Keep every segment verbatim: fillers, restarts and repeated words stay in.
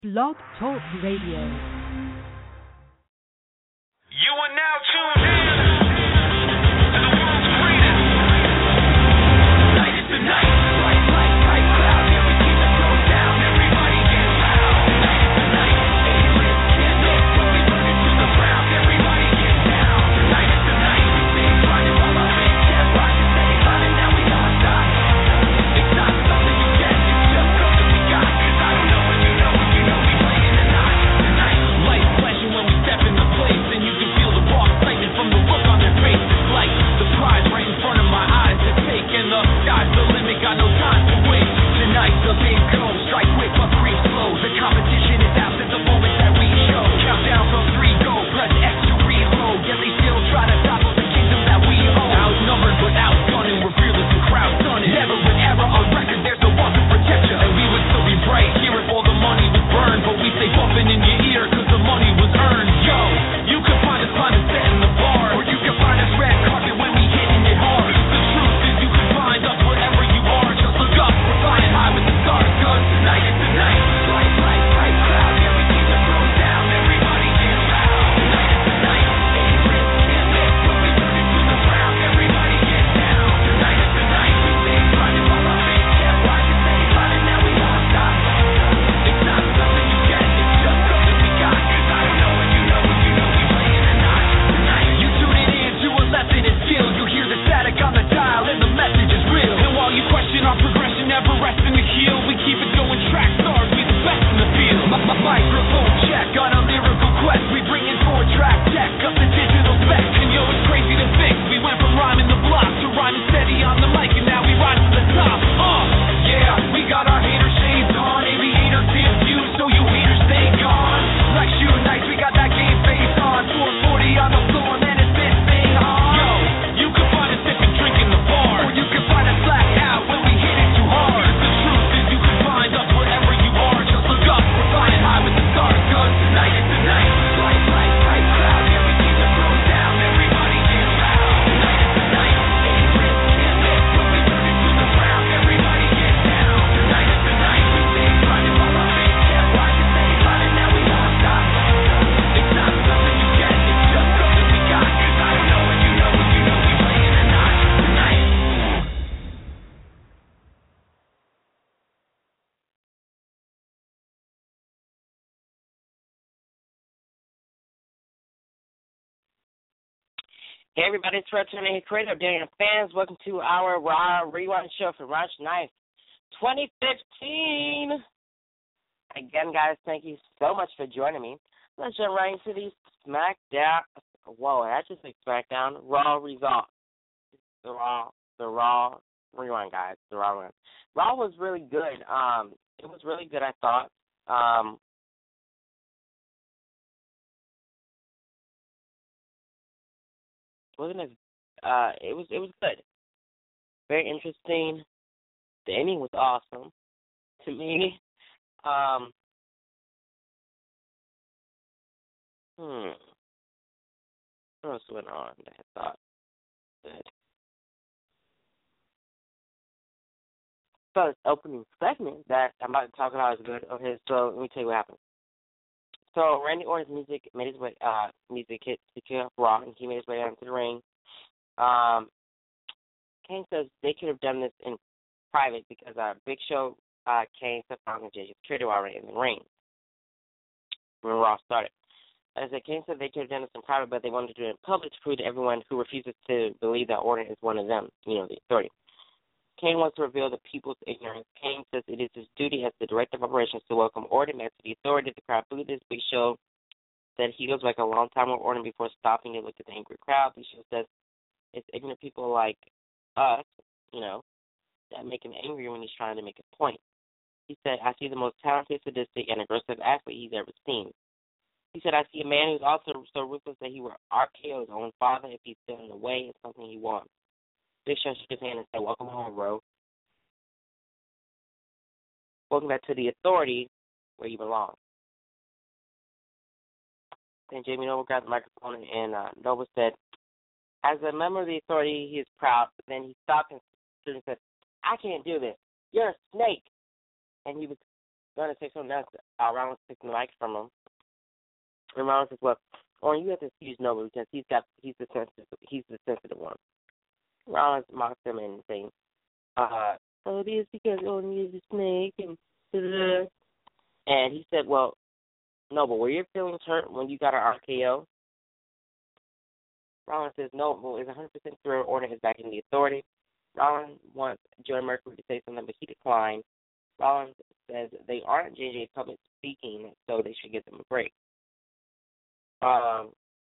Blog Talk Radio. You are now tuned in to the world's greatest. Night is the night. Bright light, bright cloud. Yeah, we keep the flow down. Everybody get loud. Night is the night. A-list candles. When we burn it to the ground. Everybody get down. Night is the night. We stay grinding while our big cat rises. Steady climbing. Now we don't stop. It's not something you get. It's just something we got. 'Cause I don't know when you know when you know we playing the night. The night. Lights flashing when we step in the place, and you can feel the raw excitement from the look on their face. It's like the prize right in front of my eyes to take, and the sky's the limit, got no time to waste. Tonight's the big go, strike quick but breathe slow. The competition is out at the moment that we show. Countdown from three, go, press X to reload. Yeah, they still try to stop us, the kingdom that we own. Outnumbered but outgunning, we're fearless and crowd stunning. Never an error on record, there's no one to protect you. And we would still be bright here if all the money was burned, but we stay bumping in your ear 'cause the money was earned. Yo, you can find us climbing, setting the bar, or you can find us red carpet when we hitting it hard. The truth is you can find us wherever you are. Just look up, we're flying high with the stars, 'cause tonight is the night. Light, light, bright cloud, yeah, we keep the flow down. Everybody get loud. Tonight is the night. A-list can't miss when we burn it to the ground. Everybody get down. Tonight is the night. We stay grinding while our big cat rises. Steady climbing, now we don't stop. It's not something you get, it's just something we got. 'Cause I don't know when you know when you know we playing or not. Tonight you tuning in to a lesson in skill. You hear the static on the dial and the message is real. And while you question our progression, never rest in the heel. We keep it going, track stars, we the best in the field. M- m- microphone check on a lyrical quest. We bring in four track tech, up the digital spec. And yo, it's crazy to think we went from rhyming the block to rhyming steady on the mic, and now we rise to the top. Uh, yeah, we got our hater shades on, aviator fifth view, so you haters stay gone. Like shooting nights, we got that game face on. four forty on the floor, man, it's this thing on. Yo, you can find us sipping, drinking the bar, or you can find us black out when we hit it too hard. The truth is you can find us wherever you are. Just look up, we're flying high with the stars, 'cause tonight is the night. Light, light, bright cloud, yeah, we keep the flow down. Everybody get loud. Tonight is the night. A-list can't miss when we burn it to the ground. Everybody get down. Tonight is the night. We stay grinding while our big cat rises. Steady climbing, now we don't stop. It's not something you get, it's just something we got. 'Cause I don't know when you know when you know we playing or not. Tonight. Hey everybody, it's Red Tony Creator, Daniel fans. Welcome to our Raw Rewind show for March ninth, twenty fifteen. Again, guys, thank you so much for joining me. Let's jump right into the SmackDown. Whoa, I just say SmackDown. Raw results. The Raw, the Raw Rewind, guys. The Raw Rewind. Raw was really good. Um, it was really good, I thought. Um, wasn't as uh, it was it was good. Very interesting. The ending was awesome to me. Um, hmm. What else went on that I thought good? So this opening segment that I'm about to talk about is good. Okay, so let me tell you what happened. So Randy Orton's music made his way. Uh, music hit to kick off Raw, and he made his way down to the ring. Um, Kane says they could have done this in private because uh, Big Show, uh, Kane, Seth Rollins, and Jay security were already in the ring when Raw started. As I said, Kane said they could have done this in private, but they wanted to do it in public to prove to everyone who refuses to believe that Orton is one of them, you know, the authority. Kane wants to reveal the people's ignorance. Kane says it is his duty as the director of operations to welcome Orton back to the authority. The crowd booed this. Big Show said he goes back a long time with Orton before stopping to look at the angry crowd. Big Show says it's ignorant people like us, you know, that make him angry when he's trying to make a point. He said, I see the most talented, sadistic, and aggressive athlete he's ever seen. He said, I see a man who's also so ruthless that he will R K O his own father if he's still in the way of something he wants. Big Show shook his hand and said, welcome home, bro. Welcome back to the authority where you belong. Then Jamie Noble grabbed the microphone and uh, Noble said, as a member of the authority, he is proud. Then he stopped and said, I can't do this. You're a snake. And he was going to say something else. Uh, Rollins takes the mic from him. And Rollins says, well, Orton, you have to excuse Noble because he's got he's the sensitive he's the sensitive one. Rollins mocks him and saying, uh, oh, it is because Orton is a snake and da-da-da. And he said, well, Noble, were your feelings hurt when you got an R K O? Rollins says Noble is one hundred percent thrilled Orton is back in the Authority. Rollins wants Joey Mercury to say something, but he declined. Rollins says they aren't J J public speaking, so they should give them a break. Um,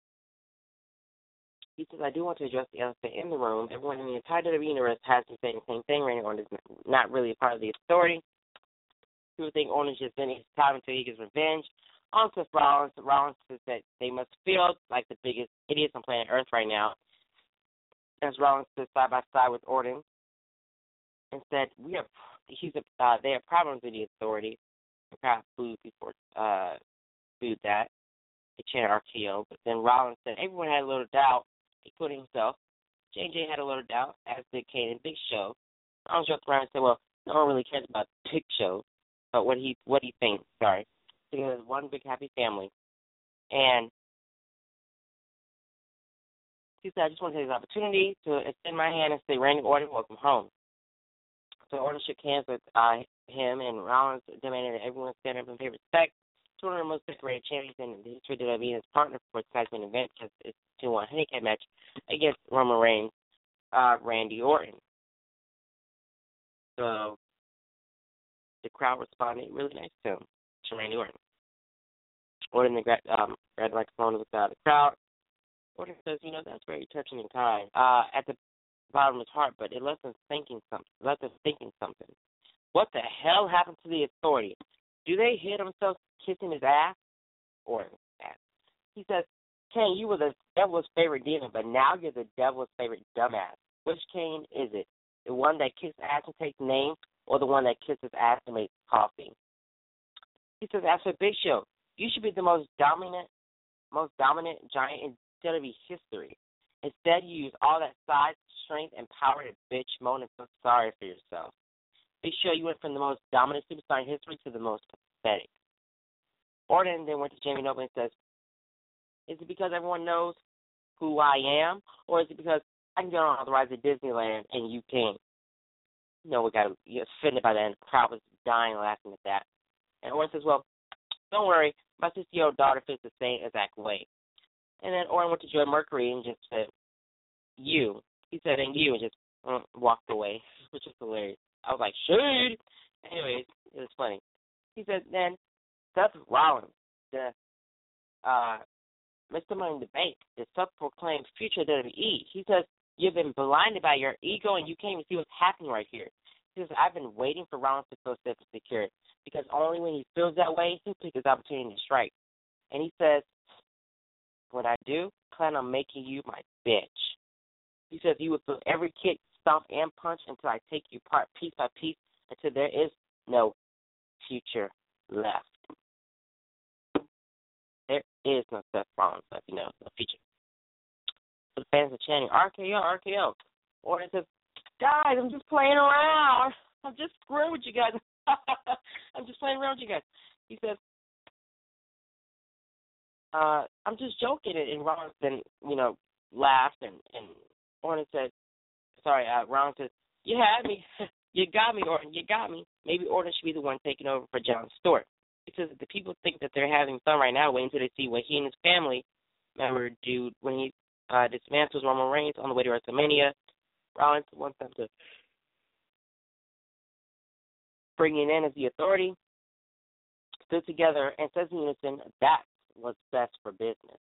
he says, I do want to address the elephant in the room. Everyone in the entire W W E universe has been saying the same thing. Randy Orton is not really a part of the Authority. People think Orton is just spending his time until he gets revenge. On Seth Rollins, Rollins says that they must feel like the biggest idiots on planet Earth right now. As Rollins stood side by side with Orton and said, "We have, he's a, uh, they have problems with the Authority." The crowd booed before, uh, booed that. They chanted R K O, but then Rollins said everyone had a little doubt, including himself. J J had a little doubt, as did Kane and Big Show. Rollins joked around and said, "Well, no one really cares about Big Show, but what he what he thinks." Sorry, because one big happy family, and he said, I just want to take this opportunity to extend my hand and say, Randy Orton, welcome home. So Orton shook hands with uh, him, and Rollins demanded that everyone stand up and pay respect to one of the most decorated champions in the history of W W E and his partner for tonight's main event, because it's a two one handicap match against Roman Reigns, uh, Randy Orton. So the crowd responded really nice to him, to Randy Orton. Orton the um, grabbed the microphone and looked out of the crowd. Orton says, you know, that's very touching and kind. Uh, at the bottom of his heart, but it left him thinking something. Left him thinking something. What the hell happened to the Authority? Do they hit themselves kissing his ass? Orton's ass. He says, Kane, you were the devil's favorite demon, but now you're the devil's favorite dumbass. Which Kane is it? The one that kicks ass and takes names, or the one that kisses ass and makes coffee? He says, as for Big Show, you should be the most dominant, most dominant giant in W W E history. Instead, you use all that size, strength, and power to bitch, moan, and feel sorry for yourself. Big Show, you went from the most dominant superstar in history to the most pathetic. Orton then went to Jamie Noble and says, is it because everyone knows who I am, or is it because I can get on the ride to Disneyland and you can't? No, we got offended by that, and the crowd was dying laughing at that. And Orton says, well, don't worry, my sixty-year-old daughter feels the same exact way. And then Orton went to Joey Mercury and just said, you. He said, and you, and just uh, walked away, which was hilarious. I was like, shade. Anyways, it was funny. He said, then Seth Rollins, the uh, Mister Money in the Bank, the self-proclaimed future W W E. He says, you've been blinded by your ego and you can't even see what's happening right here. He says, I've been waiting for Rollins to feel safe and secure, because only when he feels that way, he'll take his opportunity to strike. And he says, what I do, plan on making you my bitch. He says you will feel every kick, stomp, and punch until I take you apart piece by piece until there is no future left. There is no Seth Rollins left, you know, no future. So the fans are chanting, R K O, R K O. Orton says, guys, I'm just playing around. I'm just screwing with you guys. I'm just playing around with you guys. He says, uh, I'm just joking. And Rollins then, you know, laughed, and, and Orton said, sorry, uh, Rollins says, you had me. You got me, Orton. You got me. Maybe Orton should be the one taking over for Jon Stewart. Because the people think that they're having fun right now, waiting until they see what he and his family member do when he uh, dismantles Roman Reigns on the way to WrestleMania. Rollins wants them to bring it in as the Authority, stood together, and says in unison, that's what's best for business.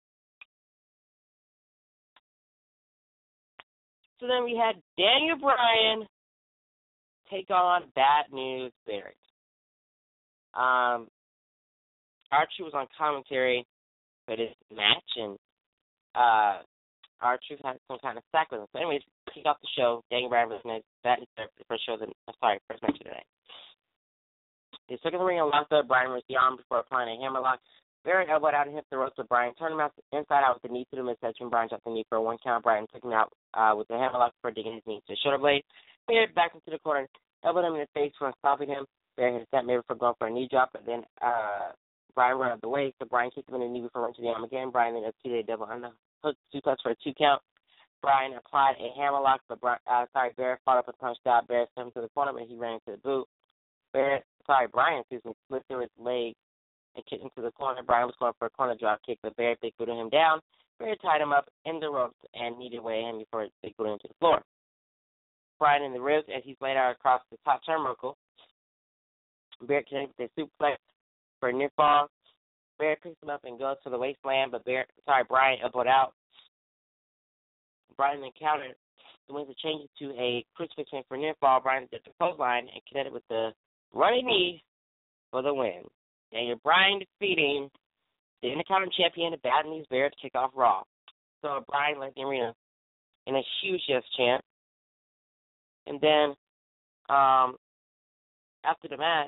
So then we had Daniel Bryan take on Bad News Barrett. Um, Archer was on commentary for this match, and uh, Archer had some kind of sack with him. So anyways, kick off the show. Daniel Bryan was next. That is the first show. That, uh, sorry, first match of the night. They took in the ring and locked up Bryan with the arm before applying a hammerlock. Barrett elbowed out and hit the ropes with Bryan, turned him out inside out with the knee to the midsection. Bryan dropped the knee for a one count. Bryan took him out uh, with the hammerlock before digging his knee to the shoulder blade. Barrett back into the corner, elbowed him in the face for stopping him. Bear hit a snapmare before going for a knee drop, but then uh, Brian ran out of the way, so Brian kicked him in the knee before running to the arm again. Brian then executed a double underhook suplex for a two count. Brian applied a hammerlock, but Brian, uh, sorry, Bear followed up and punched out. Bear sent him to the corner, but he ran into the boot. Bear, sorry, Brian, excuse me, slid through his leg and kicked him to the corner. Brian was going for a corner drop kick, but Bear big booted him down. Bear tied him up in the ropes and kneed away him before they booted him to the floor. Brian in the ribs as he's laid out across the top turnbuckle. Bear connects with a suplex for a near fall. Bear picks him up and goes to the waistland, but Bear, sorry, Brian elbowed out. Brian then countered. The wins to change it to a crucifix for near fall. Brian did the clothesline and connected with the running knee for the win. And your Brian defeating the Intercontinental Champion, the Bad News Bear, to kick off Raw. So Brian left the arena in a huge yes chant. And then um, after the match,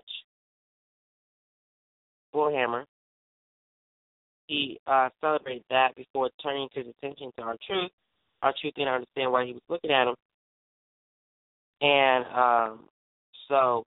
Bullhammer, he uh, celebrated that before turning his attention to R-Truth. R-Truth didn't understand why he was looking at him. And um, so,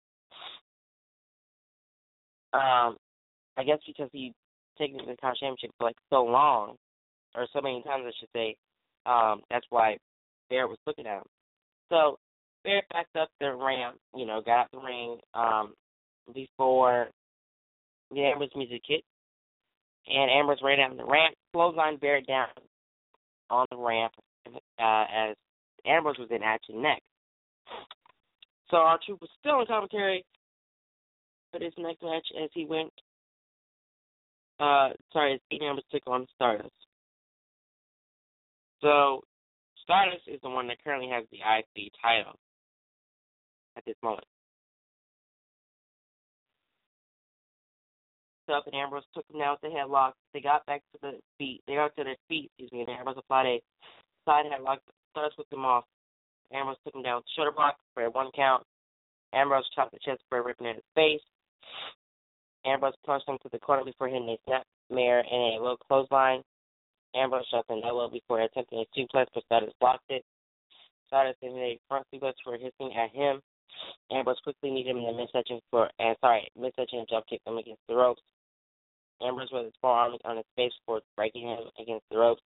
um, I guess because he taken the Intercontinental Championship for like so long, or so many times I should say, um, that's why Bear was looking at him. So Bear backed up the ramp, you know, got out the ring um, before the Ambrose music hit, and Ambrose ran down the ramp, clothesline Bear down on the ramp uh, as Ambrose was in action next. So R-Truth was still in commentary for this next match as he went, uh, sorry, as Dean Ambrose took on Stardust. So Stardust is the one that currently has the I C title at this moment. So up and Ambrose took him down with the headlock. They got back to the feet. They got to their feet, excuse me, and Ambrose applied a side headlock. Stardust whipped him off. Ambrose took him down with the shoulder block for a one count. Ambrose chopped the chest for ripping at his face. Ambrose punched him to the corner before hitting a snapmare and a low clothesline. Ambrose shot an elbow before attempting a suplex, but Stardust blocked it. Stardust hit a front suplex for hissing at him. Ambrose quickly kneed him in the midsection for, and sorry, midsection and jump kicked him against the ropes. Ambrose with his forearm on his face for breaking him against the ropes.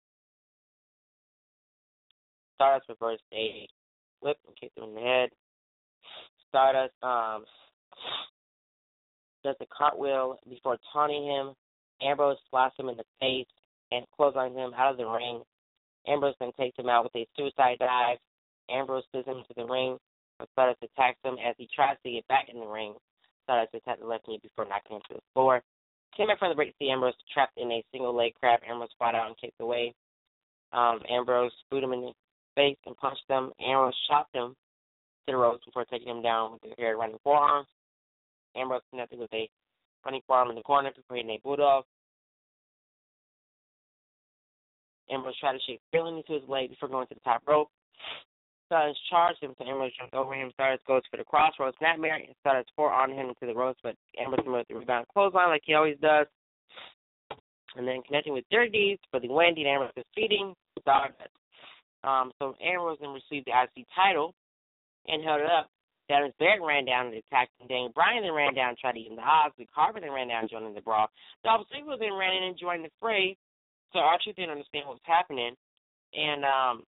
Stardust reversed a whip and kicked him in the head. Stardust um, does a cartwheel before taunting him. Ambrose slaps him in the face and clotheslines him out of the ring. Ambrose then takes him out with a suicide dive. Ambrose sends him to the ring, but Stardust attacks him as he tries to get back in the ring. Stardust attacked the left knee before knocking him to the floor. Came back from the break to see Ambrose trapped in a single leg crab. Ambrose fought out and kicked away. Um, Ambrose booted him in the face and punched him. Ambrose shot him to the ropes before taking him down with a pair of running forearms. Ambrose connected with a running forearm in the corner before hitting a bulldog. Ambrose tried to shake feeling into his leg before going to the top rope. Stardust charged him, so Ambrose jumped over him. Stardust goes for the crossroads snapmare, and Stardust forearmed him into the ropes, but Ambrose removed the rebound clothesline like he always does. And then connecting with Dirty Deeds for the win, Dean Ambrose defeating Stardust. Um, so Ambrose then received the I C title and held it up. Dallas Barrett ran down and attacked him. Daniel Bryan then ran down and tried to even the odds. Luke Harper then ran down and joined in the brawl. Dolph Ziggler then ran in and joined the fray. So R-Truth didn't understand what was happening. And um,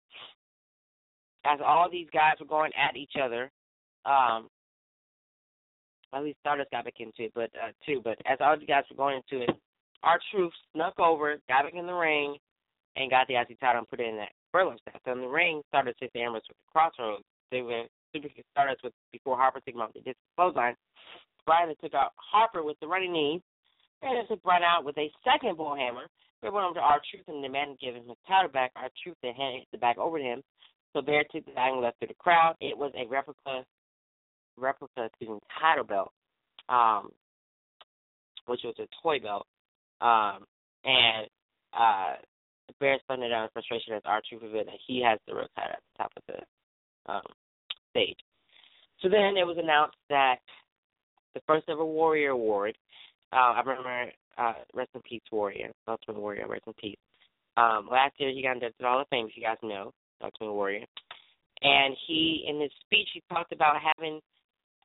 as all these guys were going at each other, um, at least Stardust got back into it, but uh, too. But as all the guys were going into it, R-Truth snuck over, got back in the ring, and got the I C title and put it in that furlong staff. So in the ring, Stardust hit the Ambrose with the crossroads. They went super kick Stardust with before Harper took him out with the disc clothesline. Bryan took out Harper with the running knee, and then took Bryan out with a second bull hammer. They went over to R-Truth and demanded to give him his title back. R-Truth then handed the back over to him. So Bear took the bag and left through the crowd. It was a replica, replica excuse me, title belt, um, which was a toy belt. Um, and uh, Bear spun it out in frustration as R-Truth revealed that he has the real title at the top of the um, stage. So then it was announced that the first ever Warrior Award, uh, I remember, uh, rest in peace, Warrior, Ultimate Warrior, rest in peace. Um, last year he got inducted to the Hall of Fame, if you guys know, Ultimate Warrior. And he, in his speech, he talked about having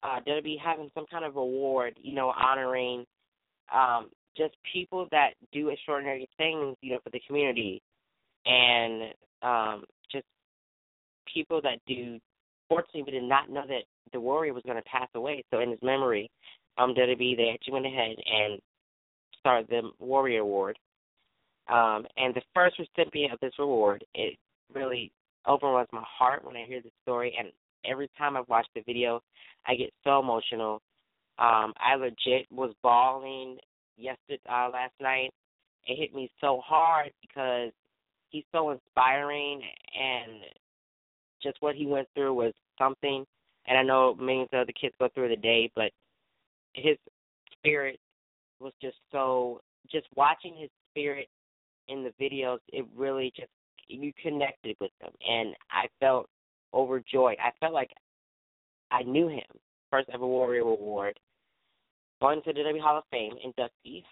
uh, W W E having some kind of award, you know, honoring um, just people that do extraordinary things, you know, for the community, and um, just people that do. Fortunately, we did not know that the Warrior was going to pass away. So in his memory, um, W W E, they actually went ahead and started the Warrior Award. Um, and the first recipient of this award, it really overwhelms my heart when I hear the story. And every time I watch the video, I get so emotional. Um, I legit was bawling yesterday, uh, last night. It hit me so hard because he's so inspiring, and just what he went through was something. And I know millions of other kids go through the day, but his spirit was just so, just watching his spirit in the videos, it really just, you connected with him. And I felt overjoyed. I felt like I knew him. First ever Warrior Award. Going to the W W E Hall of Fame inductees,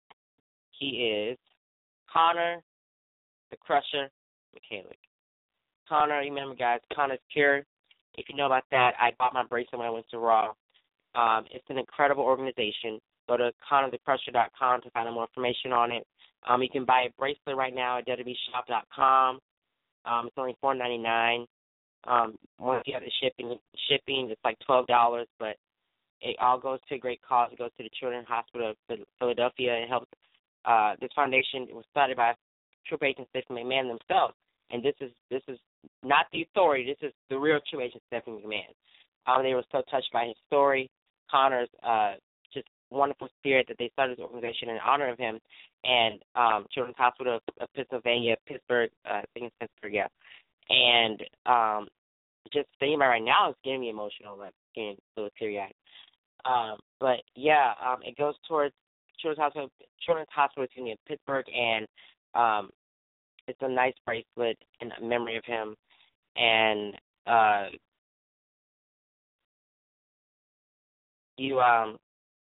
he is Connor the Crusher McCallick. Connor, you remember, guys, Connor's Cure. If you know about that, I bought my bracelet when I went to Raw. Um, it's an incredible organization. Go to Connor the Crusher dot com to find out more information on it. Um, you can buy a bracelet right now at W W E shop dot com. Um, it's only four ninety-nine. Um, once you have the shipping, shipping, it's like twelve dollars, but it all goes to a great cause. It goes to the Children's Hospital of Philadelphia. It helps. Uh, this foundation was started by Triple H and Stephanie McMahon themselves, and this is this is not the authority. This is the real Triple H and Stephanie McMahon. Um, they were so touched by his story, Connor's uh, just wonderful spirit, that they started this organization in honor of him. And um, Children's Hospital of, of Pennsylvania, Pittsburgh, uh, I think it's Pittsburgh, yeah. And um, just thinking about it right now is getting me emotional, like getting a little teary-eyed. Um, but yeah, um, it goes towards Children's Hospital, Children's Hospital, excuse me, in Pittsburgh, and um, it's a nice bracelet in memory of him. And uh, you, um,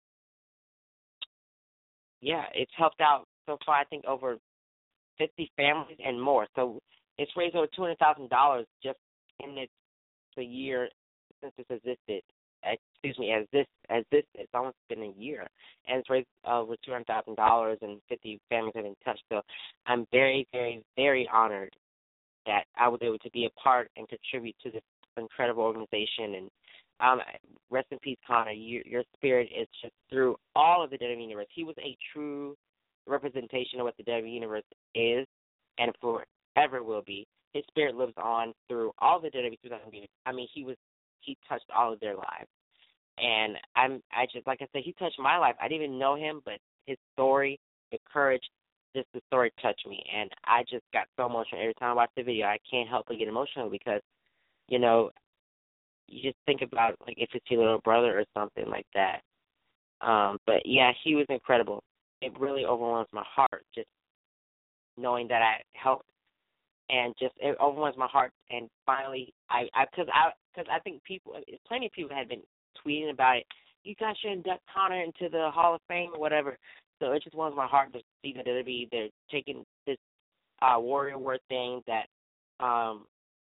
yeah, it's helped out so far, I think, over fifty families and more. So it's raised over two hundred thousand dollars just in its the year since it's existed. Excuse me, as this as this it's almost been a year, and it's raised uh, over two hundred thousand dollars, and fifty families have been touched. So I'm very, very, very honored that I was able to be a part and contribute to this incredible organization. And um, rest in peace, Connor. You, your spirit is just through all of the W W E universe. He was a true representation of what the W W E universe is, and forever will be. His spirit lives on through all the W W E two thousand years. I mean, he was he touched all of their lives, and I'm I just like I said, he touched my life. I didn't even know him, but his story, the courage, just the story touched me, and I just got so emotional every time I watch the video. I can't help but get emotional because, you know, you just think about like if it's your little brother or something like that. Um, but yeah, he was incredible. It really overwhelms my heart just knowing that I helped. And just it overwhelms my heart. And finally, I because I because I, I think people, plenty of people had been tweeting about it. You guys should induct Connor into the Hall of Fame or whatever. So it just warms my heart to see that it'll be they're taking this uh, Warrior Award thing that um,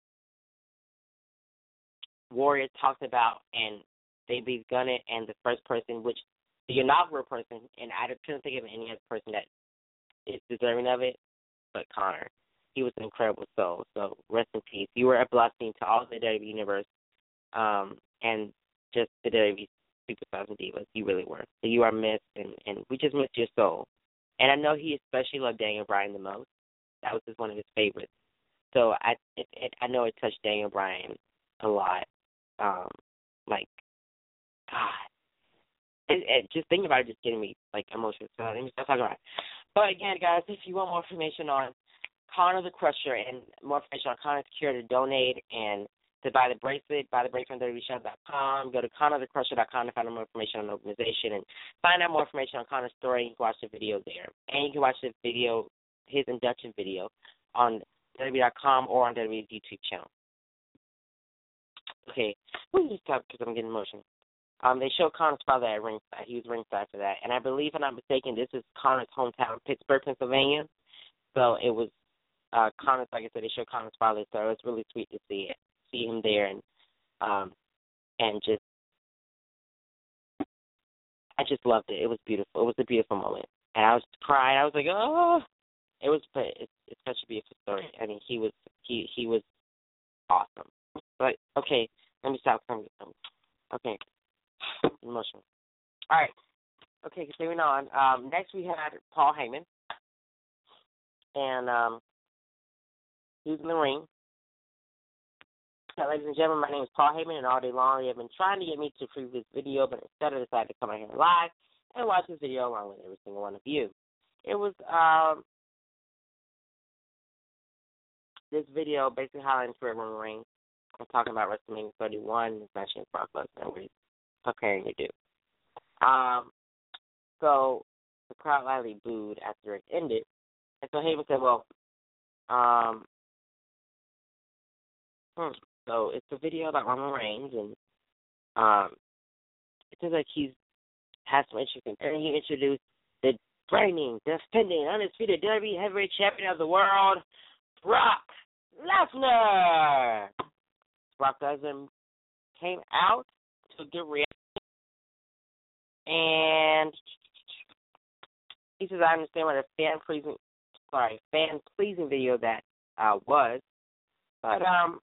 Warrior talked about, and they begun it. And the first person, which the inaugural person, and I couldn't think of any other person that is deserving of it, but Connor. He was an incredible soul, so rest in peace. You were a blessing to all the W W E universe, um, and just the W W E Superstars and Divas. You really were. So you are missed, and, and we just miss your soul. And I know he especially loved Daniel Bryan the most. That was just one of his favorites. So I it, it, I know it touched Daniel Bryan a lot. Um, like, God. It, it, just thinking about it just getting me, like, emotional. So let me stop talking about it. But again, guys, if you want more information on Connor the Crusher and more information on Connor's Cure, to donate and to buy the bracelet, buy the bracelet on W W E shop dot com. Go to Connor the Crusher dot com to find out more information on the organization and find out more information on Connor's story. You can watch the video there. And you can watch the video, his induction video, on W W E dot com or on W W E's YouTube channel. Okay, let me just stop because I'm getting emotional. Um, they show Connor's father at ringside. He was ringside for that. And I believe, if I'm not mistaken, this is Connor's hometown, Pittsburgh, Pennsylvania. So it was Uh, Connor's, like I said, they show Connor's father, so it's really sweet to see it, see him there, and um, and just I just loved it. It was beautiful. It was a beautiful moment, and I was crying. I was like, oh, it was. But it's, it's such a beautiful story. I mean, he was he he was awesome. But okay, let me stop. Okay, emotional. All right. Okay, continuing on. Um, next we had Paul Heyman, and um, he was in the ring. So, ladies and gentlemen, my name is Paul Heyman, and all day long they have been trying to get me to preview this video, but instead I decided to come out here live and watch this video along with every single one of you. It was um, this video basically highlighting for Roman Reigns. I'm talking about WrestleMania thirty-one, it's mentioning Brock Lesnar, what he's preparing to do. Um, so the crowd loudly booed after it ended, and so Heyman said, well, um, hmm. So it's a video about Roman Reigns, and um, it seems like he's has some interesting. And he introduced the reigning, defending, undisputed W W E Heavyweight Champion of the world, Brock Lesnar. Brock Lesnar came out to give reaction, and he says, "I understand what a fan pleasing, sorry, fan pleasing video that uh, was, but um."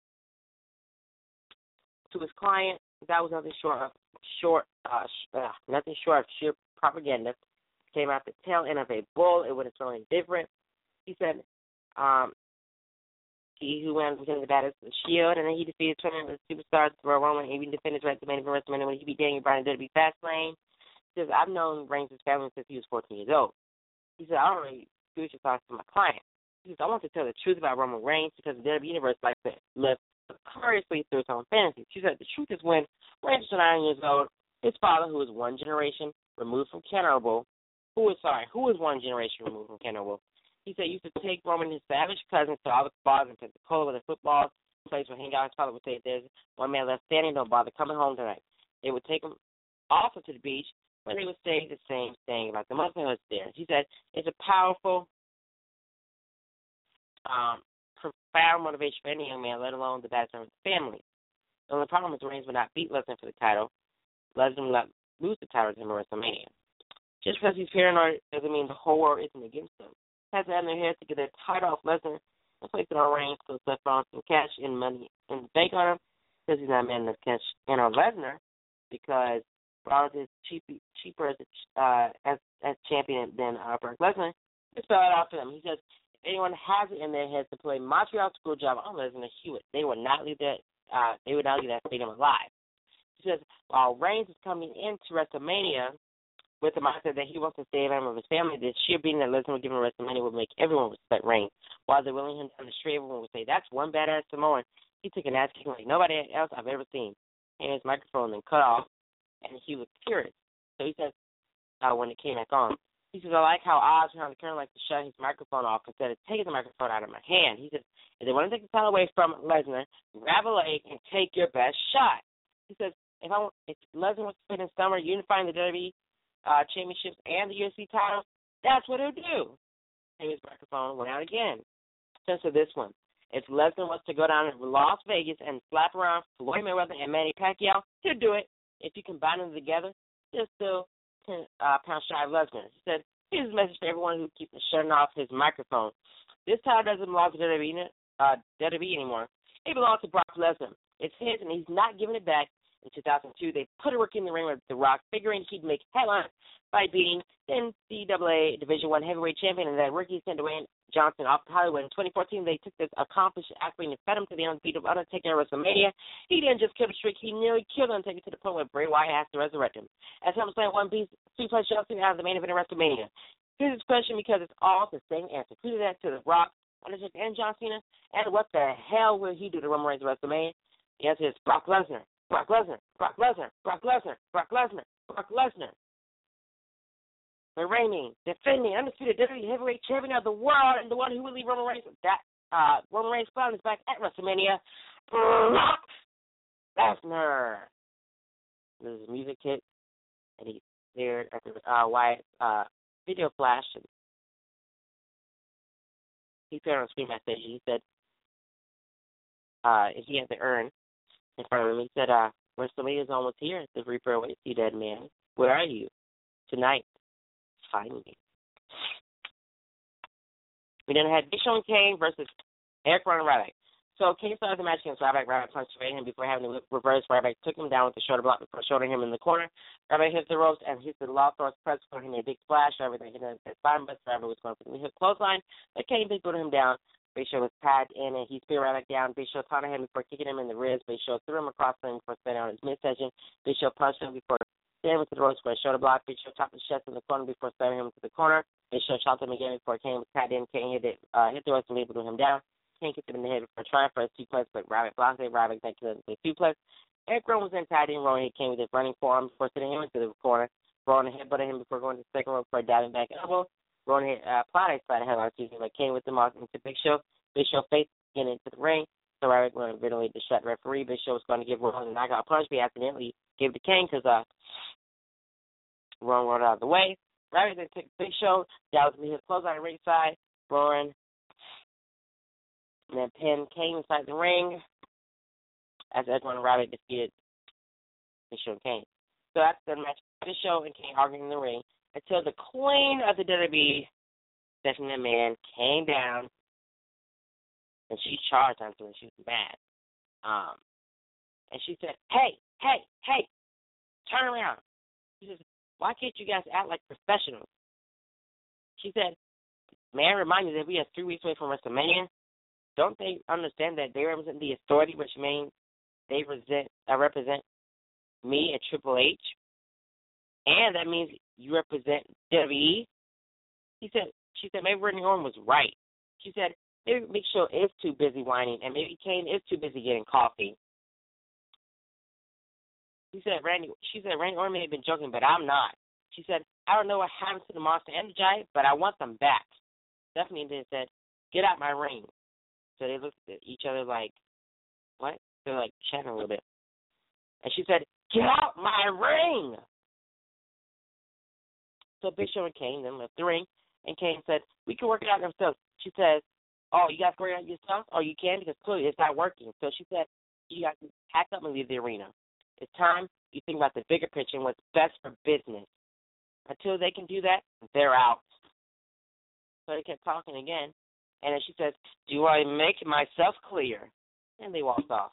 To his client, that was nothing short of short, uh, uh, nothing short of sheer propaganda. Came out the tail end of a bull. It would have thrown different. He said, um, he who went became the baddest Shield, and then he defeated tournament superstars for Roman. He even defended his WrestleMania for WrestleMania when he beat Daniel Bryan in W W E Fastlane. He says, I've known Reigns' family since he was fourteen years old. He said, I don't really do what you talk to my client. He says, I want to tell the truth about Roman Reigns because the W W E Universe likes to live curiously through his own fantasies. She said the truth is when Reigns was nine years old, his father, who was one generation removed from Canterbury, who was sorry, who was one generation removed from Canterbury, he said he used to take Roman and his savage cousins to all the bars and Pensacola with the football place where hang out. His father would say, "There's one man left standing. Don't bother coming home tonight." They would take him also to the beach, but they would say the same thing about the Muslim was there. She said it's a powerful, um, profound motivation for any young man, let alone the bad terms of the family. The only problem is Reigns would not beat Lesnar for the title. Lesnar would not lose the title to him at WrestleMania. Just because he's paranoid doesn't mean the whole world isn't against him. Has to have their hair to get their title off Lesnar and place it on Reigns so Seth Rollins can cash in money in the bank on him because he's not man enough to cash in on Lesnar because Rollins is cheap, cheaper as a, uh, as as champion than uh, Brock Lesnar. Just spell it out for them. He says, if anyone has it in their heads to play Montreal school job on Lesnar, he would. They would not leave that. Uh, they would not leave that stadium alive. He says while Reigns is coming into WrestleMania with the mindset that he wants to save him of his family, the sheer beating that Lesnar would give him at WrestleMania would make everyone respect Reigns. While they're willing him down the street, everyone would say that's one badass Samoan. He took an ass kicking like nobody else I've ever seen. And his microphone then cut off, and he was furious. So he says uh, when it came back on. He says, I like how Oz behind the curtain likes to shut his microphone off instead of taking the microphone out of my hand. He says, if they want to take the title away from Lesnar, grab a leg and take your best shot. He says, if I if Lesnar wants to spend his summer unifying the W W E uh, championships and the U F C titles, that's what he'll do. And his microphone went out again. Censor this one. If Lesnar wants to go down to Las Vegas and slap around Floyd Mayweather and Manny Pacquiao, he'll do it. If you combine them together, he'll still ten uh, pounds shy of Lesnar. He said, here's a message for everyone who keeps shutting off his microphone. This title doesn't belong to W W E, uh, W W E anymore. It belongs to Brock Lesnar. It's his, and he's not giving it back. In two thousand two, they put a work in the ring with The Rock, figuring he'd make headlines by beating then N C double A Division One heavyweight champion and then rookie sent Dwayne Johnson off to Hollywood. In twenty fourteen, they took this accomplished athlete and fed him to the undefeated Undertaker at WrestleMania. He didn't just kill the streak, he nearly killed Undertaker to the point where Bray Wyatt has to resurrect him. At SummerSlam, one piece, three plus Johnson out of the main event of WrestleMania. Here's his question because it's all the same answer. Who did that to The Rock, Undertaker, and John Cena? And what the hell will he do to Roman Reigns at WrestleMania? The answer is Brock Lesnar. Brock Lesnar, Brock Lesnar, Brock Lesnar, Brock Lesnar, Brock Lesnar. The reigning, defending, undisputed W W E heavyweight champion of the world and the one who will leave Roman Reigns that uh Roman Reigns clown is back at WrestleMania. Brock Lesnar. There's a music hit and he stared at the uh Wyatt uh video flash and he appeared on the screen message and he said uh if he had to earn in front of him. He said, uh, WrestleMania is almost here. The Reaper awaits you, dead man. Where are you? Tonight, find me. We then had Big Show and Kane versus Eric Rowan and Ryback. So Kane started the match against Ryback. Ryback punched away him before having the reverse. Ryback took him down with the shoulder block before shouldering him in the corner. Ryback hit the ropes and hit the law thrust press for him a big splash. Ryback hit him at spine, but Ryback was going for the hip clothesline. But Kane big booted him down. Big Show was tagged in and he speared Ryback down. Big Show taunted him before kicking him in the ribs. Big Show threw him across the ring before staying on his midsection. Big Show punched him before standing to the ropes for a shoulder block. Big Show chopped his chest in the corner before slamming him to the corner. Big Show chopped him again before Kane was tagged in. Kane hit, it, uh, hit the ropes and big booted him down. Kane kicked him in the head for trying for a suplex, but Ryback blocked it. Ryback then kicked him with a suplex. Eric Rowan was then tied in. Rowan hit Kane with his running forearm before sitting him into the corner. Rowan headbutted him before going to the second rope for a diving back elbow. Rowan hit uh, Plata spot headline, excuse me, but Kane with the mark into Big Show. Big Show faced getting into the ring. So Ryback went to really distract the referee. Big Show was going to give Rowan a knockout punch, but he accidentally gave it to Kane because uh, Rowan rolled out of the way. Ryback then took Big Show. That was his clothesline ringside. Rowan and then pinned Kane inside the ring as Edwin and Ryback defeated Big Show and Kane. So after the match, Big Show and Kane arguing in the ring until the queen of the W W E, Stephanie McMahon, came down and she charged onto him. She was mad. Um, and she said, hey, hey, hey, turn around. She says, why can't you guys act like professionals? She said, man, remind you that we are three weeks away from WrestleMania. Don't they understand that they represent the authority, which means they represent, uh, represent me and Triple H? And that means you represent W W E? He said, she said, maybe Randy Orton was right. She said, maybe Big Show is too busy whining, and maybe Kane is too busy getting coffee. She said, Randy, she said, Randy Orton may have been joking, but I'm not. She said, I don't know what happened to the Monster and the Giant, but I want them back. Stephanie then said, get out my ring. So they looked at each other like, what? They're like chatting a little bit. And she said, get out my ring. So Big Show and Kane then left the ring, and Kane said, we can work it out ourselves. She says, oh, you guys work it out yourself? Oh, you can? Because clearly it's not working. So she said, you got to pack up and leave the arena. It's time you think about the bigger picture and what's best for business. Until they can do that, they're out. So they kept talking again. And then she says, do I make myself clear? And they walked off.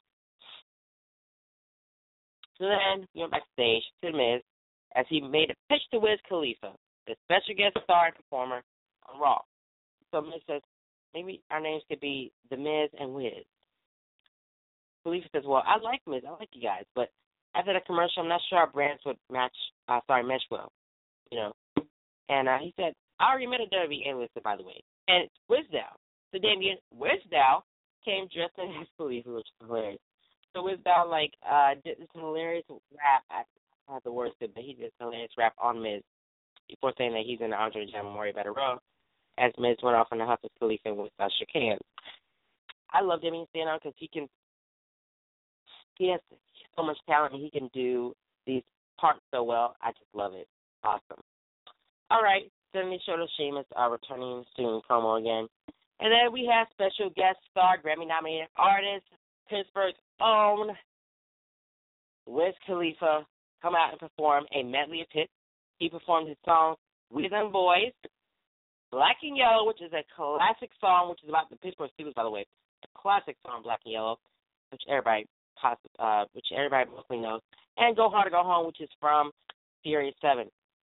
So then we went backstage to The Miz as he made a pitch to Wiz Khalifa, the special guest star and performer on Raw. So Miz says, maybe our names could be The Miz and Wiz. Khalifa says, well, I like Miz. I like you guys. But after the commercial, I'm not sure our brands would match, uh, sorry, mesh well. You know. And uh, he said, I already met a W W E analyst, by the way. And it's Wizdow. So Damien Wizdow came dressed in his Khalifa, which was hilarious. So Wizdow, like, uh, did this hilarious rap. I don't have the words to it, but he did this hilarious rap on Miz before saying that he's in the Andre the Giant Memorial Battle Royal as Miz went off on the huff of Khalifa and Wizdow shook hands. I love Damien Sandow because he can, he has so much talent and he can do these parts so well. I just love it. Awesome. All right. Then they showed us Sheamus uh, returning soon promo again. And then we have special guest star, Grammy-nominated artist, Pittsburgh's own Wiz Khalifa come out and perform a medley of hits. He performed his song, We Them Boys, Black and Yellow, which is a classic song, which is about the Pittsburgh Steelers, by the way. A classic song, Black and Yellow, which everybody uh, which everybody mostly knows. And Go Hard or Go Home, which is from Furious seven.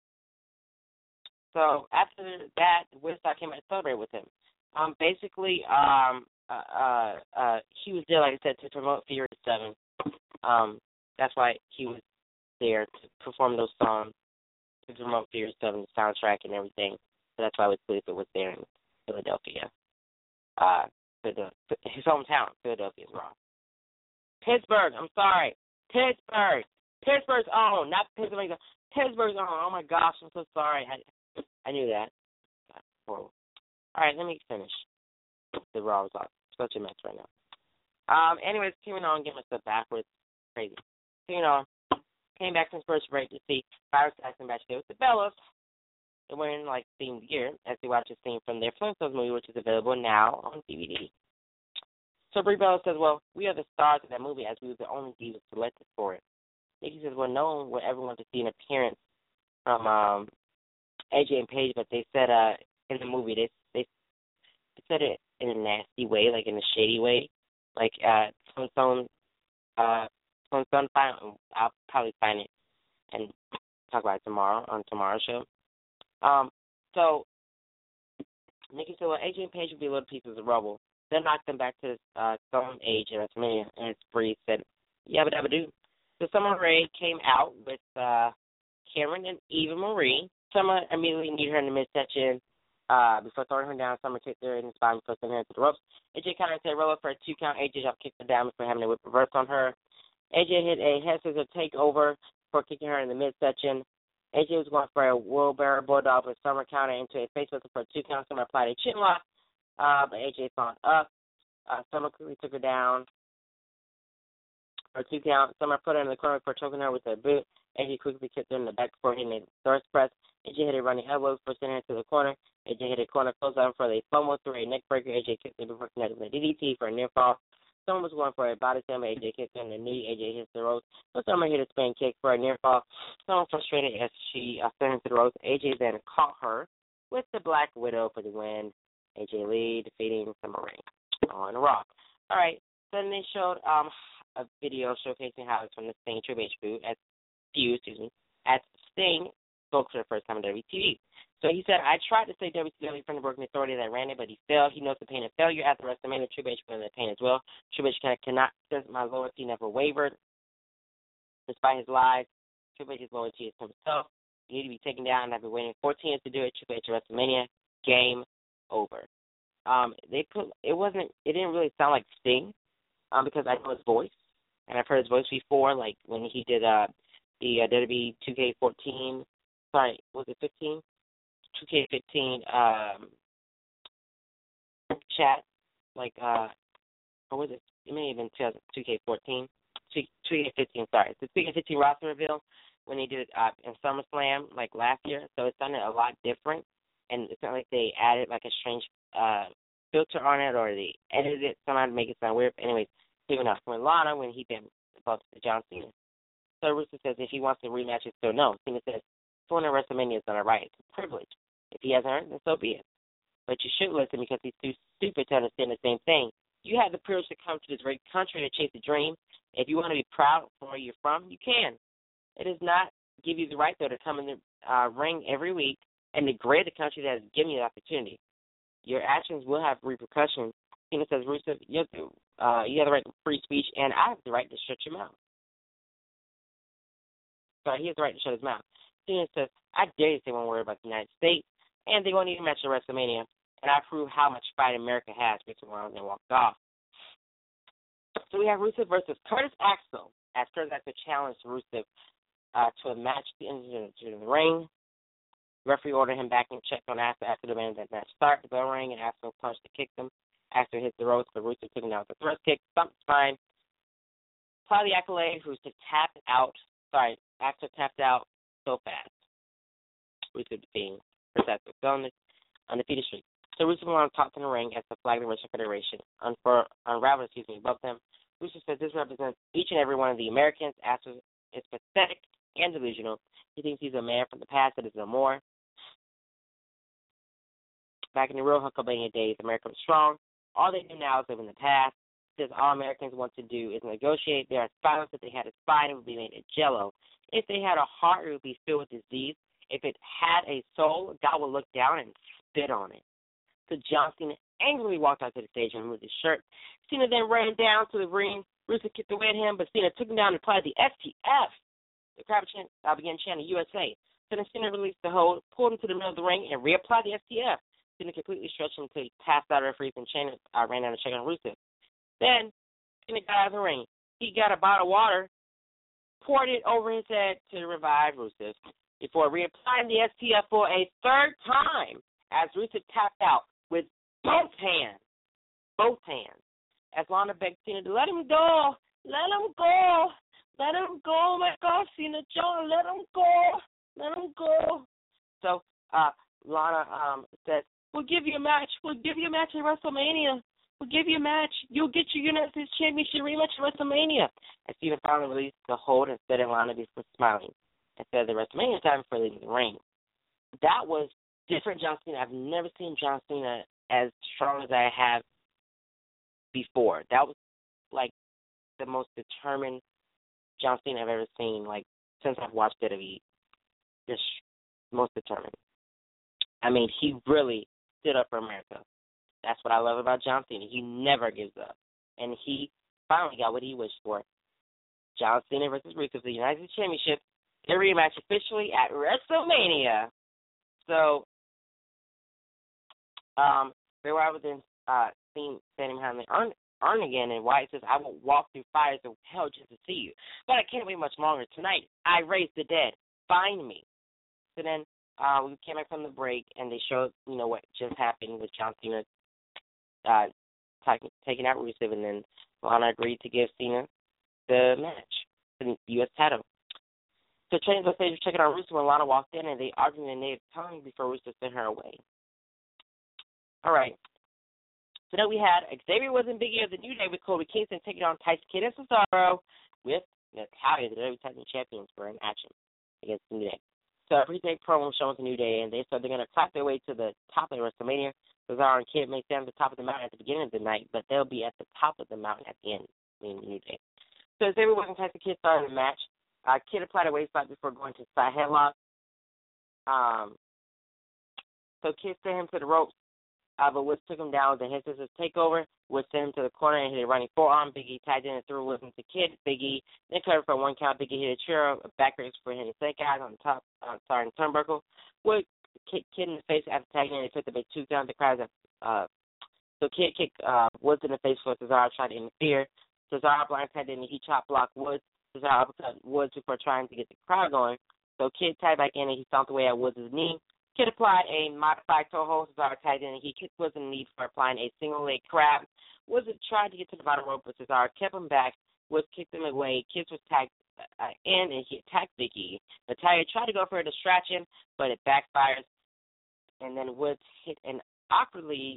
So after that, Woodstock came out to celebrate with him. Um, basically, um, uh, uh, uh, he was there, like I said, to promote Furious seven. Um, that's why he was there to perform those songs, to promote Furious seven, the soundtrack and everything. So that's why Khalifa was there in Philadelphia. Uh, his hometown, Philadelphia is wrong. Pittsburgh, I'm sorry. Pittsburgh. Pittsburgh's own, not Pennsylvania. Pittsburgh's own. Oh, my gosh, I'm so sorry. I, I knew that. Horrible. All right, let me finish. The Raw was off. Such a mess right now. Um. Anyways, continuing on, getting myself backwards. Crazy. Continuing on. Came back from first break to see Byron Saxton backstage with the Bellas. They're wearing, like, themed gear as they watch a scene from their Flintstones movie, which is available now on D V D. So Brie Bella says, well, we are the stars of that movie as we were the only divas selected for it. Nikki says, well, no one would ever want to see an appearance from um, A J and Paige, but they said uh, in the movie they they said it in a nasty way, like in a shady way, like uh, some some uh, some some find I'll probably find it and talk about it tomorrow on tomorrow's show. Um, so Nikki said, well, A J and Paige would be little pieces of rubble. Then knocked them back to this uh, stone age in WrestleMania, and Bree said, yabba dabba doo. So Summer Rae came out with uh, Cameron and Eva Marie. Summer immediately kneed her in the midsection uh, before throwing her down. Summer kicked her in the spine before sending her into the ropes. A J kind of said, roll up for a two count. A J dropped kicked her down before having a whip reverse on her. A J hit a head scissor takeover before kicking her in the midsection. A J was going for a wheelbarrow bulldog, but Summer countered into a face whistle for a two count. Summer applied a chin lock, uh, but A J found up. Uh, Summer quickly took her down for a two count. Summer put her in the corner for choking her with a boot. A J quickly kicked her in the back before hitting a thrust press. A J hit a running elbow for sending her to the corner. A J hit a corner closeout for a fumble through a neck breaker. A J kicked her before connecting with a D D T for a near fall. Summer was going for a body slam, but A J kicked her in the knee. A J hits the ropes, but Summer hit a spin kick for a near fall. Summer frustrated as she uh, sent her to the ropes. A J then caught her with the Black Widow for the win. A J Lee defeating Summer Rae on Raw. All right, then they showed um a video showcasing how it's from the Sting Triple H feud as feud, excuse me, as Sting spoke for the first time on W T V. So he said, I tried to say W C W from the Broken Authority that ran it, but he failed. He knows the pain of failure. After WrestleMania, Triple H went in the pain as well. Triple H can, cannot sense my loyalty never wavered. Despite his lies, Triple H's loyalty is to himself. You need to be taken down, and I've been waiting fourteen years to do it. Triple H at WrestleMania, game over. Um, they put it wasn't it didn't really sound like Sting, um, because I know his voice, and I've heard his voice before, like when he did uh the uh, W W E two K fourteen. Sorry, was it fifteen? two K fifteen um, chat, like, uh, or was it? It may have been two K fourteen, two K fifteen. Sorry, the two K fifteen roster reveal when they did it uh, in SummerSlam, like last year. So it sounded a lot different, and it's not like they added like a strange uh, filter on it or they edited it somehow to make it sound weird. But anyways, even enough. When Lana, when he been above John Cena. So Russo says if he wants to rematch it, still no. Cena says to win at WrestleMania is not a right. It's a privilege. If he hasn't earned it, then so be it. But you should listen because he's too stupid to understand the same thing. You have the privilege to come to this great country to chase a dream. If you want to be proud from where you're from, you can. It does not give you the right, though, to come in the uh, ring every week and degrade the country that has given you the opportunity. Your actions will have repercussions. Cena says, Rusev, you have, to, uh, you have the right to free speech, and I have the right to shut your mouth. Sorry, he has the right to shut his mouth. Cena says, I dare you to say one word about the United States, and they won't even match at WrestleMania, and I prove how much fight America has, Mister Rollins, and walked off. So we have Rusev versus Curtis Axel, as Curtis Axel challenged Rusev uh, to a match in the, the ring. The referee ordered him back and checked on Axel after the minute that match started. The bell rang, and Axel punched and kicked him. Axel hit the ropes, but Rusev took him down with a thrust kick. Thumped spine. Apply the accolade. Rusev tapped out. Sorry, Axel tapped out so fast. Rusev defeating Curtis Axel. So on the undefeated streak. So Rusev went on top in the ring as the flag of the Russian Federation unfur- unraveled, excuse me, above them. Rusev says this represents each and every one of the Americans. Axel is pathetic and delusional. He thinks he's a man from the past that is no more. Back in the real Hulkamania days, America was strong. All they do now is live in the past. He says all Americans want to do is negotiate. They are silent. If they had a spine, it would be made of jello. If they had a heart, it would be filled with disease. If it had a soul, God would look down and spit on it. So John Cena angrily walked out to the stage and removed his shirt. Cena then ran down to the ring. Rusev kicked away at him, but Cena took him down and applied the S T F. The crowd chant, uh, began chanting U S A. So then Cena released the hold, pulled him to the middle of the ring, and reapplied the S T F. Cena completely stretched him until he passed out. Referees and Cena uh, ran down to check on Rusev. Then Cena got out of the ring. He got a bottle of water, poured it over his head to revive Rusev before reapplying the S T F for a third time as Rusev tapped out with both hands. Both hands. As Lana begged Cena to let him go. Let him go. Let him go. Oh my God, Cena John, let him go. Let him go. So uh, Lana um, said, we'll give you a match. We'll give you a match at WrestleMania. We'll give you a match. You'll get your United States Championship rematch at WrestleMania. And Cena finally released the hold and said at Lana before smiling. instead of the WrestleMania time before leaving the ring. That was different John Cena. I've never seen John Cena as strong as I have before. That was like the most determined John Cena I've ever seen, like since I've watched W W E. Just most determined. I mean, he really stood up for America. That's what I love about John Cena. He never gives up. And he finally got what he wished for. John Cena versus Rusev, the United States Championship, their rematch officially at WrestleMania. So, um, they were able to uh, seen standing behind the urn, urn again, and Wyatt says, I will walk through fires of hell just to see you. But I can't wait much longer. Tonight, I raise the dead. Find me. So then uh, we came back from the break, and they showed, you know, what just happened with John Cena uh, taking, taking out Rusev, and then Lana agreed to give Cena the match, the U S title. So Train's on stage was checking on Rusev when Lana walked in, and they argued in their native tongue before Rusev sent her away. All right. So then we had Xavier was in Big E of the New Day with Kobe Kingston taking on Tyson Kidd and Cesaro with Natalya, the W W E Tag Team Champions, for an action against the New Day. So every day promo showing the New Day, and they said they're going to clap their way to the top of WrestleMania. Cesaro and Kidd may stand at the top of the mountain at the beginning of the night, but they'll be at the top of the mountain at the end, in the New Day. So Xavier was and Tyson Kidd started the match. Uh, Kidd applied a waist lock before going to side headlock. Um, so Kidd sent him to the ropes, uh, but Woods took him down with the Head Scissors takeover. Woods sent him to the corner and hit a running forearm. Big E tagged in and threw Woods into Kidd. Big E then covered for one count. Big E hit a chair, a backbreaker for hitting the snake eyes on the top, uh, sorry, in the turnbuckle. Woods kicked Kidd in the face after tagging in. They took the big two count. The crowd, uh, so Kidd kicked uh, Woods in the face for Cesaro trying to interfere. Cesaro blind tagged in and he chop blocked Woods. Cesaro uppercut Woods before trying to get the crowd going. So Kidd tagged back in and he stomped away at Woods' knee. Kidd applied a modified toe hold. Cesaro tagged in and he kicked Woods in the knee before applying a single leg crab. Woods tried to get to the bottom rope, but Cesaro kept him back. Woods kicked him away. Kidd was tagged uh, in and he attacked Big E. Natalya tried to go for a distraction, but it backfires. And then Woods hit an awkwardly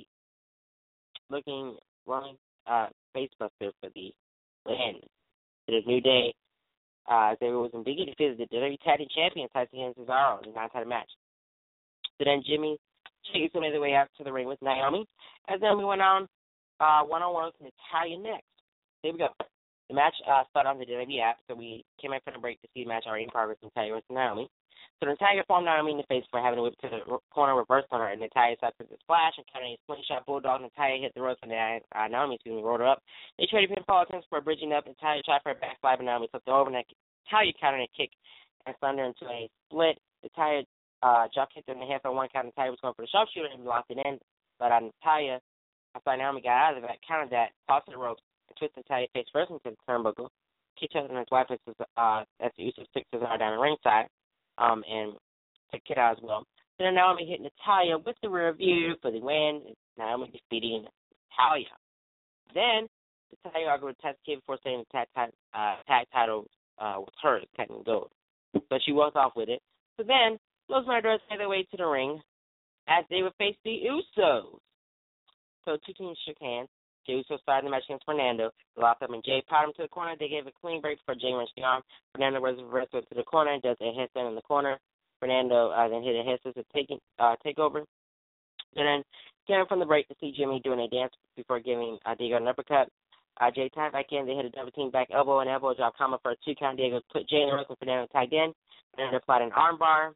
looking running uh, facebuster for the win. To the New Day, uh, Xavier was in Big E defeated the W W E Tag Team Champions Tyson Kidd and Cesaro in a nine-title match. So then Jimmy Chase made their way out to the ring with Naomi. As then we went on uh, one-on-one with Natalya next. Here we go. The match uh, started on the W W E app, so we came back from the break to see the match already in progress with Natalya versus Naomi. So Natalya formed Naomi in the face for having a whip to the corner, reversed on her, and Natalya suffered the splash and countered a slingshot bulldog. Natalya hit the ropes, and uh, Naomi, excuse me, rolled her up. They traded pinfall attempts for bridging up. Natalya tried for a backslide, but Naomi took the over, and Natalya countered a kick and slammed her into a split. Natalya uh, drop kicked her in the head for one count. Natalya was going for the sharpshooter and locked it in, but uh, Natalya, after Naomi got out of that, countered that, tossed the ropes, and twisted Natalya face first into the turnbuckle. Kicked her and his wife as uh, as the Usos took Cesaro down the ringside, um, and took Kidd out as well. Then Naomi hit Natalya with the rear view for the win. Naomi defeating Natalya. Then Natalya argued with Tyson Kidd before saying the tag, tag, uh, tag title uh, was hers, technically gold. But she walked off with it. So then Los Matadors made their way to the ring as they would face the Usos. So two teams shook hands. Jey Uso started the match against Fernando. They locked up and Jey powered him to the corner. They gave a clean break for Jey wrenched the arm. Fernando was reversed to the corner and does a headstand in the corner. Fernando uh, then hit a head scissors take, uh, takeover. And then came from the break to see Jimmy doing a dance before giving uh, Diego an uppercut. Uh, Jey tagged back in. They hit a double team back elbow and elbow drop combo for a two count. Diego put Jey in the ropes and Fernando tagged in. Fernando applied an arm bar.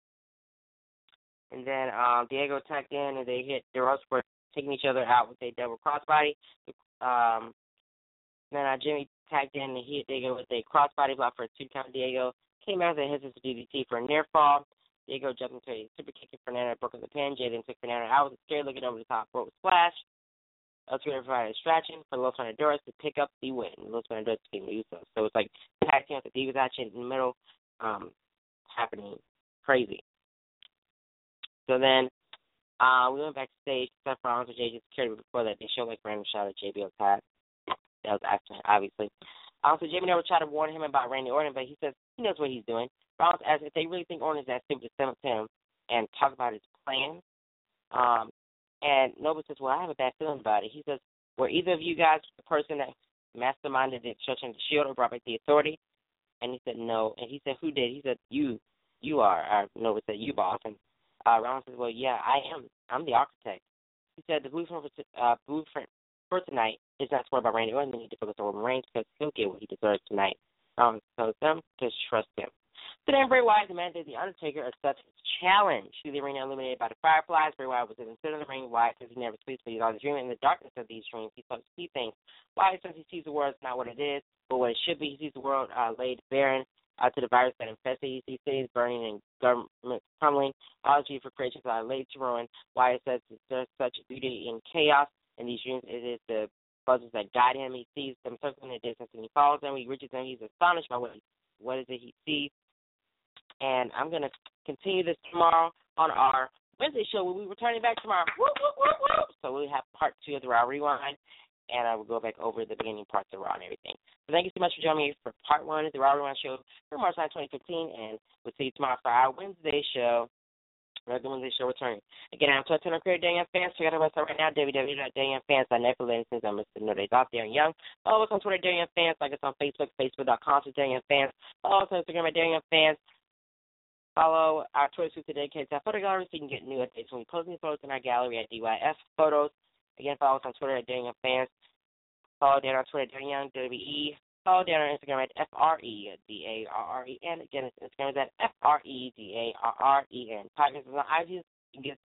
And then um, Diego tagged in and they hit the ropes for taking each other out with a double crossbody. Um, then uh, Jimmy tagged in and he hit Diego with a crossbody block for a two count. Diego came out of the hits D D T for a near fall. Diego jumped into a super kick and Fernando broke the pin. Jey then took Fernando out with a scare looking over the top rope splash. Elsewhere provided a distraction for Los Matadores to pick up the win. Los Matadores became the Usos. So it's like tag team with the Divas action in the middle, um, happening crazy. So then uh, we went backstage. Seth Rollins and J J Security before that. They showed like random shot at J B L's hat. That was actually obviously. Um, so Jimmy never tried to warn him about Randy Orton, but he says he knows what he's doing. Rollins asks if they really think Orton is that stupid to send to him and talk about his plan. Um, and Noble says, well, I have a bad feeling about it. He says, were either of you guys the person that masterminded the destruction of the Shield or brought back the Authority? And he said, no. And he said, who did? He said, you. You are. Uh, no, it said, you, boss. And uh, Ron said, well, yeah, I am. I'm the architect. He said, the blueprint for, uh, blueprint for tonight is not scored by Randy Orton. They need to focus on Roman Reigns because he'll get what he deserves tonight. Um, so them to trust him. Today, Bray Wyatt demanded The Undertaker accept his challenge. Through the arena illuminated by the Fireflies, Bray Wyatt was in the center of the ring. Wyatt says he never sleeps, but he's always dreaming. In the darkness of these dreams, he starts to see things. Wyatt says he sees the world as not what it is, but what it should be. He sees the world uh, laid barren uh, to the virus that infested. He sees cities burning and governments crumbling. All G for creations are laid to ruin. Wyatt says there's such beauty in chaos. In these dreams, it is the puzzles that guide him. He sees them circling in the distance, and he follows them. He reaches them. He's astonished by what he, what is it he sees. And I'm going to continue this tomorrow on our Wednesday show. We'll be returning back tomorrow. Whoop, whoop, whoop, whoop. So we'll have part two of the Raw Rewind, and I will go back over the beginning parts of Raw and everything. So thank you so much for joining me for part one of the Raw Rewind show for March ninth, twenty fifteen, and we'll see you tomorrow for our Wednesday show. Regular Wednesday show returning. Again, I'm Twitter on Creator Daniel Fans. Check out our website right now, w w w dot daniel fans dot net for latest news on Mister No Days Off, Darren Young. Follow us on Twitter, Daniel Fans. Like us on Facebook, facebook dot com slash Daniel Fans. Follow us on Instagram at Daniel Fans. Follow our Twitter feed dedicated to our photo gallery so you can get new updates when we post new photos in our gallery at D Y F Photos. Again, follow us on Twitter at Daniel Fans. Follow Dan on Twitter at Darren Young, W E. Follow Dan on Instagram at F R E D A R R E N. Again, Instagram is at F R E D A R R E N. Podcast is on iTunes. You can get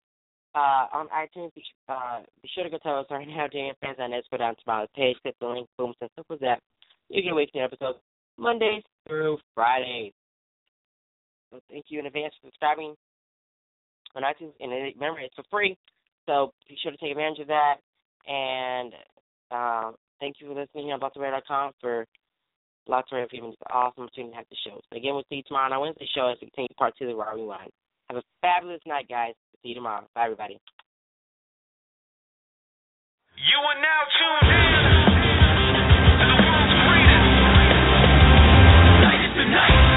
uh, on iTunes. Be, uh, be sure to go tell us right now, Daniel Fans, on this. Go down to my page, click the link, boom, so simple as that. You can wait for the episodes Mondays through Fridays. So thank you in advance for subscribing on iTunes. And remember, it's for free. So be sure to take advantage of that. And uh, thank you for listening here on Blog Talk Radio dot com for Blog Talk Radio for giving us an awesome opportunity to have the shows. But again, we'll see you tomorrow on our Wednesday show as we continue part two of the Raw Rewind. Have a fabulous night, guys. See you tomorrow. Bye, everybody. You are now tuned in to the world's greatest. Night is the night.